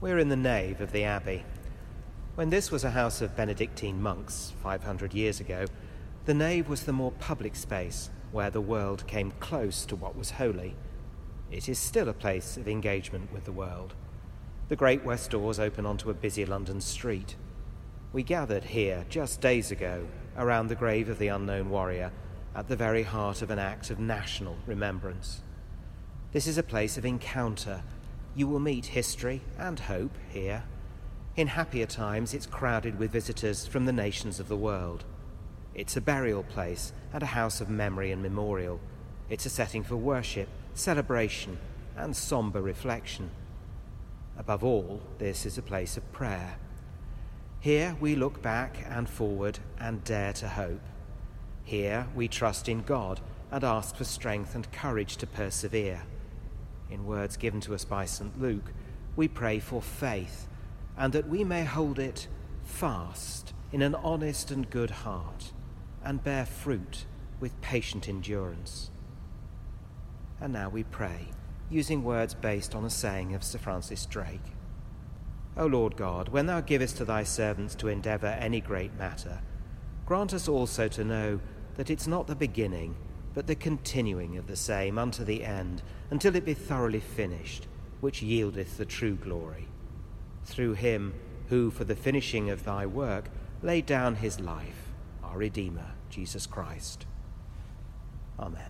We're in the nave of the abbey. When this was a house of Benedictine monks 500 years ago, the nave was the more public space where the world came close to what was holy. It is still a place of engagement with the world. The great west doors open onto a busy London street. We gathered here just days ago around the grave of the unknown warrior at the very heart of an act of national remembrance. This is a place of encounter. You will meet history and hope here. In happier times, it's crowded with visitors from the nations of the world. It's a burial place and a house of memory and memorial. It's a setting for worship, celebration, and somber reflection. Above all, this is a place of prayer. Here we look back and forward and dare to hope. Here we trust in God and ask for strength and courage to persevere. In words given to us by St. Luke, we pray for faith, and that we may hold it fast in an honest and good heart, and bear fruit with patient endurance. And now we pray, using words based on a saying of Sir Francis Drake. O Lord God, when thou givest to thy servants to endeavour any great matter, grant us also to know that it's not the beginning, but the continuing of the same unto the end, until it be thoroughly finished, which yieldeth the true glory. Through him who, for the finishing of thy work, laid down his life, our Redeemer, Jesus Christ. Amen.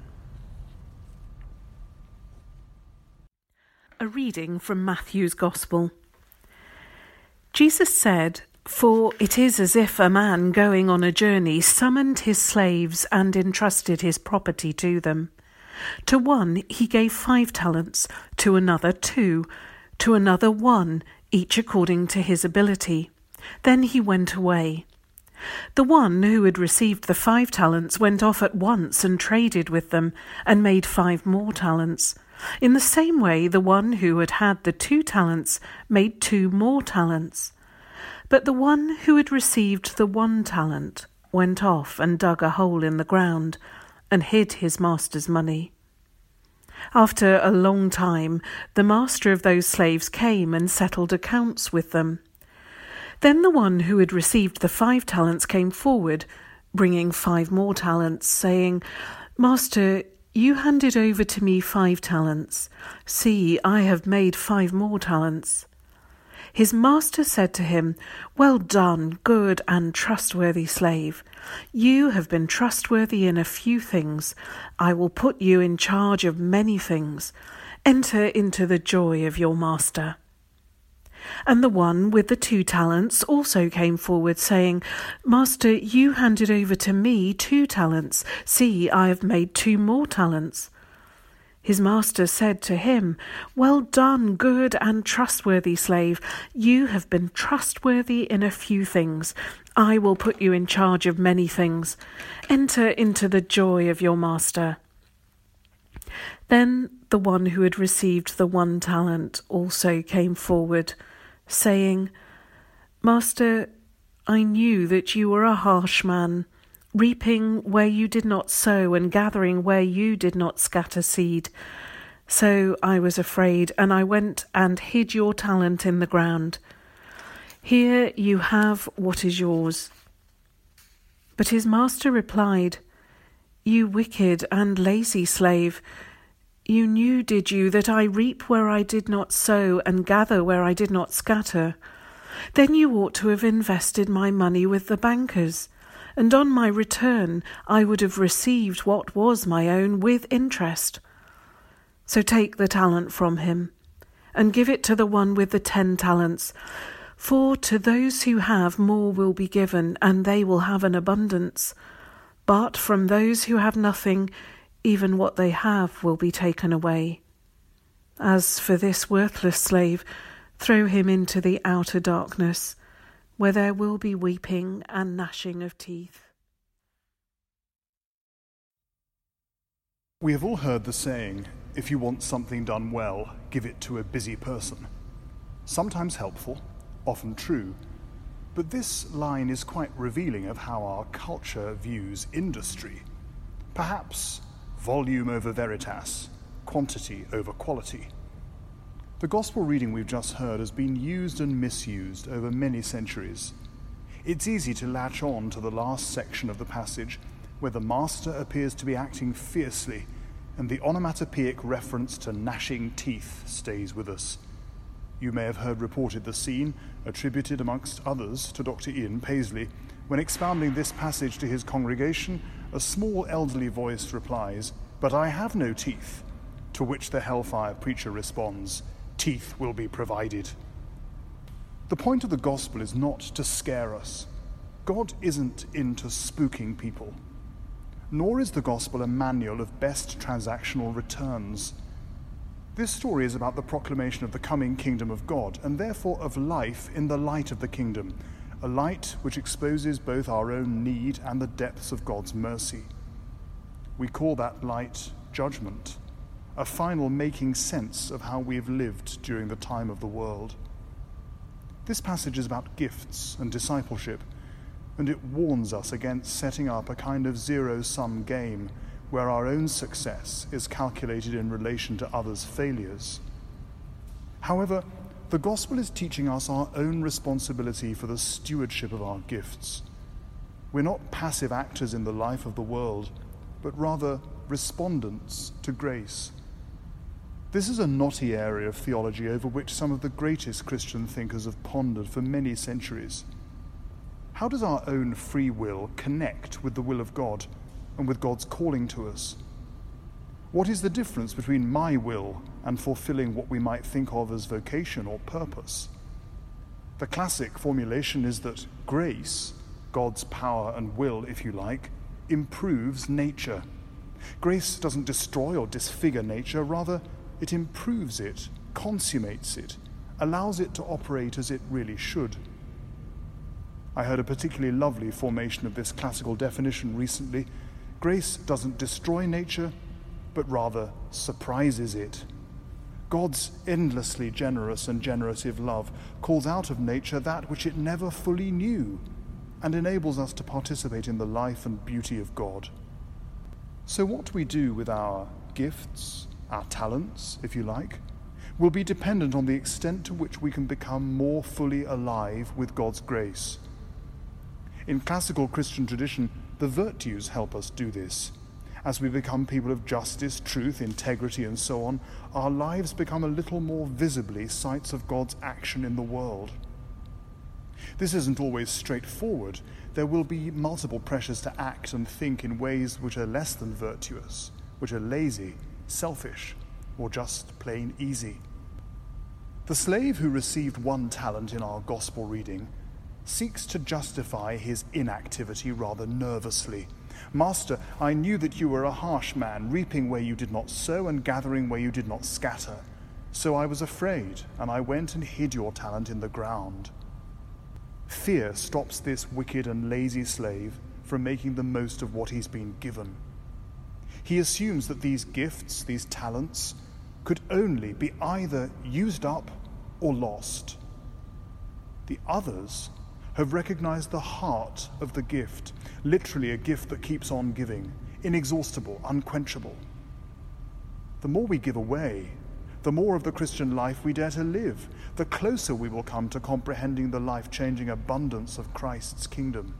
A reading from Matthew's Gospel. Jesus said, "For it is as if a man going on a journey summoned his slaves and entrusted his property to them. To one he gave 5 talents, to another 2, to another 1, each according to his ability. Then he went away. The one who had received the 5 talents went off at once and traded with them, and made 5 more talents. In the same way the one who had had the 2 talents made 2 more talents. But the one who had received the 1 talent went off and dug a hole in the ground and hid his master's money. After a long time, the master of those slaves came and settled accounts with them. Then the one who had received the 5 talents came forward, bringing 5 more talents, saying, 'Master, you handed over to me 5 talents. See, I have made 5 more talents.' His master said to him, 'Well done, good and trustworthy slave. You have been trustworthy in a few things. I will put you in charge of many things. Enter into the joy of your master.' And the one with the 2 talents also came forward, saying, 'Master, you handed over to me 2 talents. See, I have made 2 more talents.' His master said to him, 'Well done, good and trustworthy slave. You have been trustworthy in a few things. I will put you in charge of many things. Enter into the joy of your master.' Then the one who had received the 1 talent also came forward, saying, 'Master, I knew that you were a harsh man, reaping where you did not sow and gathering where you did not scatter seed. So I was afraid, and I went and hid your talent in the ground. Here you have what is yours.' But his master replied, 'You wicked and lazy slave, you knew, did you, that I reap where I did not sow and gather where I did not scatter? Then you ought to have invested my money with the bankers, and on my return I would have received what was my own with interest. So take the talent from him, and give it to the one with the 10 talents. For to those who have, more will be given, and they will have an abundance. But from those who have nothing, even what they have will be taken away. As for this worthless slave, throw him into the outer darkness, where there will be weeping and gnashing of teeth.'" We have all heard the saying, if you want something done well, give it to a busy person. Sometimes helpful, often true, but this line is quite revealing of how our culture views industry. Perhaps volume over veritas, quantity over quality. The Gospel reading we've just heard has been used and misused over many centuries. It's easy to latch on to the last section of the passage, where the Master appears to be acting fiercely, and the onomatopoeic reference to gnashing teeth stays with us. You may have heard reported the scene, attributed amongst others to Dr. Ian Paisley, when expounding this passage to his congregation, a small elderly voice replies, "But I have no teeth," to which the hellfire preacher responds, "Teeth will be provided." The point of the gospel is not to scare us. God isn't into spooking people. Nor is the gospel a manual of best transactional returns. This story is about the proclamation of the coming kingdom of God, and therefore of life in the light of the kingdom, a light which exposes both our own need and the depths of God's mercy. We call that light judgment, a final making sense of how we've lived during the time of the world. This passage is about gifts and discipleship, and it warns us against setting up a kind of zero-sum game where our own success is calculated in relation to others' failures. However, the gospel is teaching us our own responsibility for the stewardship of our gifts. We're not passive actors in the life of the world, but rather respondents to grace. This is a knotty area of theology over which some of the greatest Christian thinkers have pondered for many centuries. How does our own free will connect with the will of God and with God's calling to us? What is the difference between my will and fulfilling what we might think of as vocation or purpose? The classic formulation is that grace, God's power and will, if you like, improves nature. Grace doesn't destroy or disfigure nature, rather it improves it, consummates it, allows it to operate as it really should. I heard a particularly lovely formation of this classical definition recently. Grace doesn't destroy nature, but rather surprises it. God's endlessly generous and generative love calls out of nature that which it never fully knew and enables us to participate in the life and beauty of God. So what we do with our gifts, our talents, if you like, will be dependent on the extent to which we can become more fully alive with God's grace. In classical Christian tradition, the virtues help us do this. As we become people of justice, truth, integrity, and so on, our lives become a little more visibly sites of God's action in the world. This isn't always straightforward. There will be multiple pressures to act and think in ways which are less than virtuous, which are lazy, selfish, or just plain easy. The slave who received 1 talent in our gospel reading seeks to justify his inactivity rather nervously. "Master, I knew that you were a harsh man, reaping where you did not sow and gathering where you did not scatter. So I was afraid, and I went and hid your talent in the ground." Fear stops this wicked and lazy slave from making the most of what he's been given. He assumes that these gifts, these talents, could only be either used up or lost. The others have recognized the heart of the gift, literally a gift that keeps on giving, inexhaustible, unquenchable. The more we give away, the more of the Christian life we dare to live, the closer we will come to comprehending the life-changing abundance of Christ's kingdom.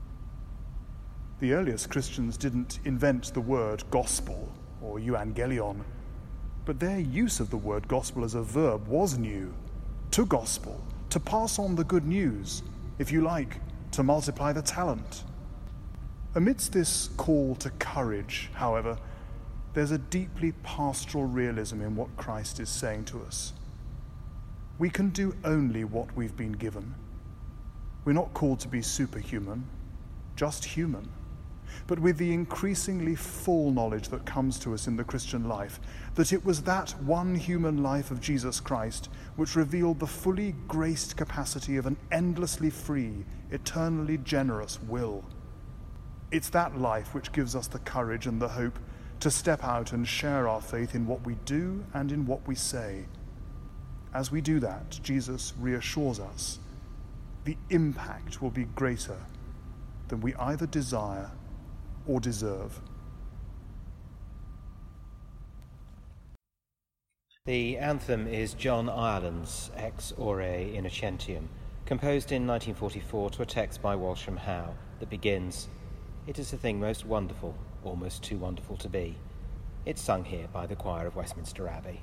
The earliest Christians didn't invent the word gospel or euangelion, but their use of the word gospel as a verb was new. To gospel, to pass on the good news, if you like, to multiply the talent. Amidst this call to courage, however, there's a deeply pastoral realism in what Christ is saying to us. We can do only what we've been given. We're not called to be superhuman, just human, but with the increasingly full knowledge that comes to us in the Christian life, that it was that one human life of Jesus Christ which revealed the fully graced capacity of an endlessly free, eternally generous will. It's that life which gives us the courage and the hope to step out and share our faith in what we do and in what we say. As we do that, Jesus reassures us the impact will be greater than we either desire or deserve. The anthem is John Ireland's Ex Ore Innocentium, composed in 1944 to a text by Walsham Howe that begins, "It is a thing most wonderful, almost too wonderful to be." It's sung here by the choir of Westminster Abbey.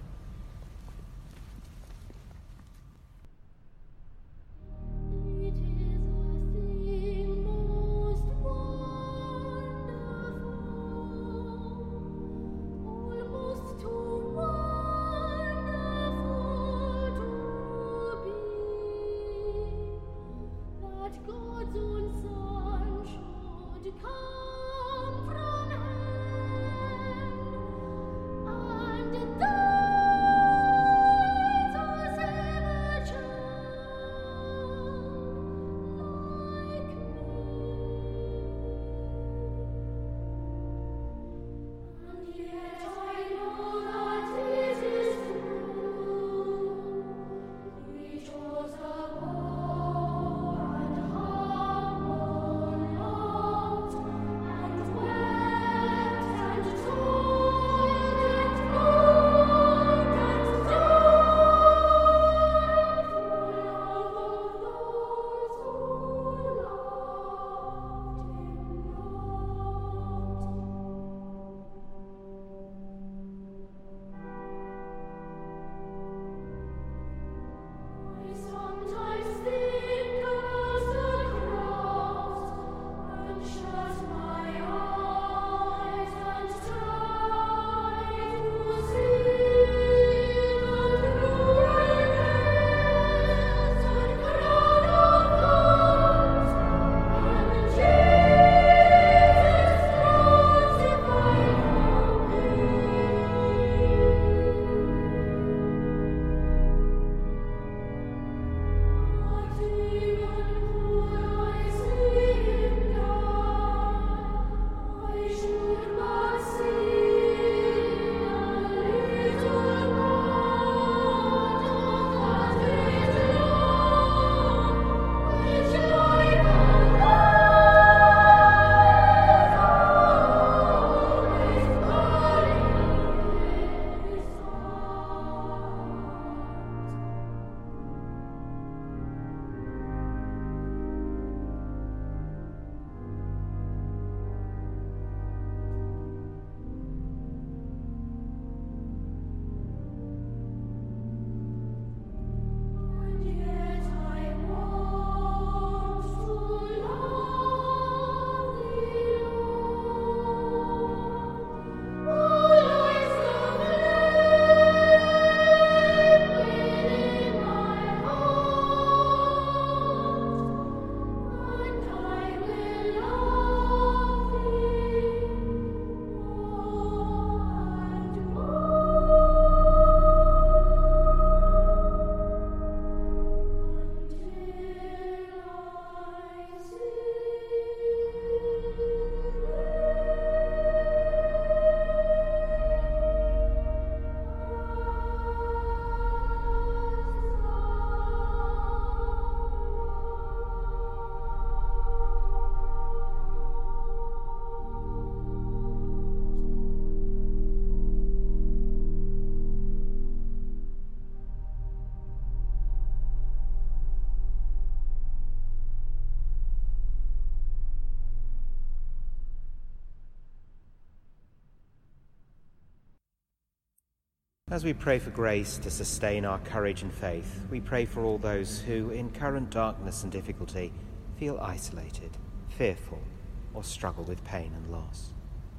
As we pray for grace to sustain our courage and faith, we pray for all those who, in current darkness and difficulty, feel isolated, fearful, or struggle with pain and loss.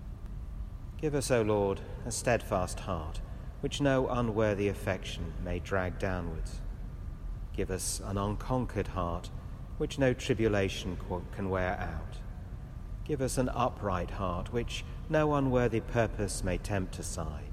Give us, O Lord, a steadfast heart, which no unworthy affection may drag downwards. Give us an unconquered heart, which no tribulation can wear out. Give us an upright heart, which no unworthy purpose may tempt aside.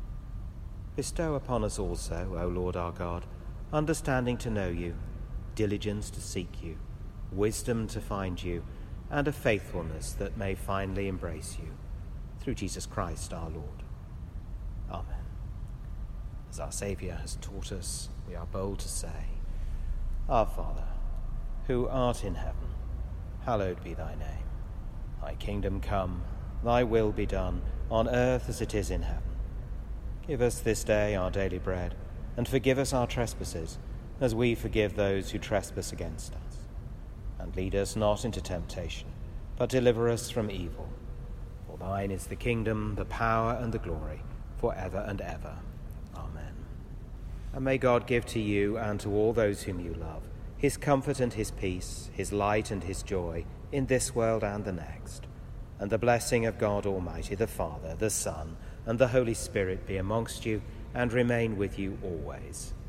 Bestow upon us also, O Lord our God, understanding to know you, diligence to seek you, wisdom to find you, and a faithfulness that may finally embrace you. Through Jesus Christ our Lord. Amen. As our Saviour has taught us, we are bold to say, Our Father, who art in heaven, hallowed be thy name. Thy kingdom come, thy will be done, on earth as it is in heaven. Give us this day our daily bread, and forgive us our trespasses, as we forgive those who trespass against us. And lead us not into temptation, but deliver us from evil. For thine is the kingdom, the power, and the glory, for ever and ever. Amen. And may God give to you and to all those whom you love his comfort and his peace, his light and his joy, in this world and the next. And the blessing of God Almighty, the Father, the Son, and the Holy Spirit be amongst you and remain with you always.